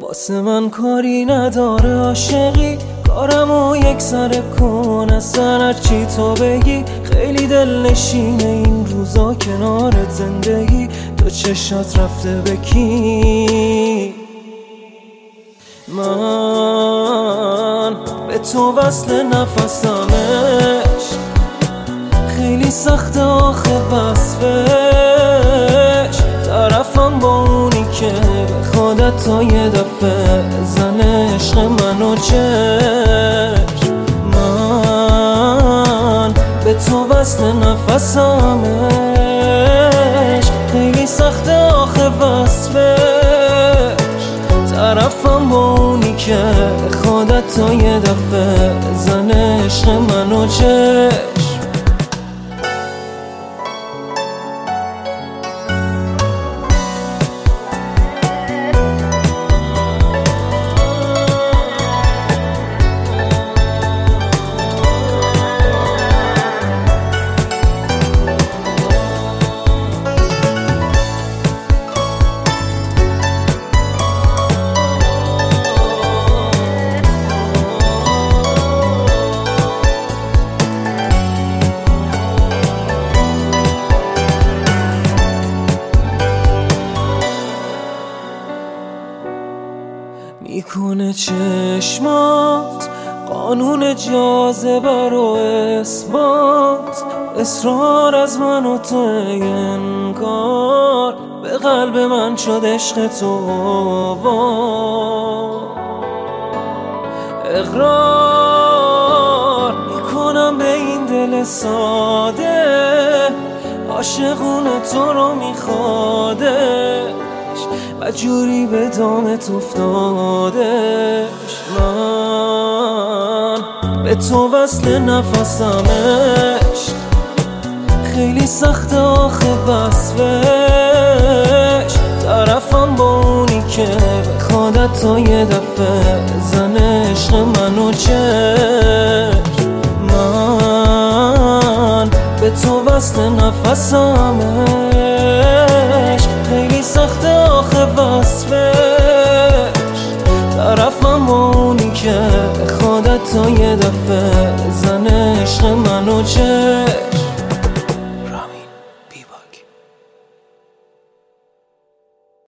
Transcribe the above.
واسه من کاری نداره عاشقی، کارمو یک سر کن اصلا هرچی تو بگی. خیلی دل نشینه این روزا کنارت زندگی، تو چشات رفته به کی؟ من به تو وصل نفسمش، خیلی سخته آخه وصفش. طرفم با اونی که به خودت تا یه دفعه زن عشق منو چشم. من به تو وصل نفسمش، خیلی سخته آخه وصفش. طرفم با اونی که به خودت تا یه دفعه زن عشق منو چشم. میکنه چشمات قانون جاذبه رو اثبات، اصرار از من و تو انگار به قلب من شد عشق تو. اقرار میکنم به این دل ساده، عاشقونه تو رو میخوادش و جوری به دامت افتادش. من به تو وصل نفسمش، خیلی سخته آخه وصفش. طرفم با اونی که به خودت تا یه دفعه زن عشق منو چشم. من به تو وصل نفسمش، خیلی سخته آخه وصفش. طرفم با اونی که به خودت تا یه دفعه زن عشق منو چشم.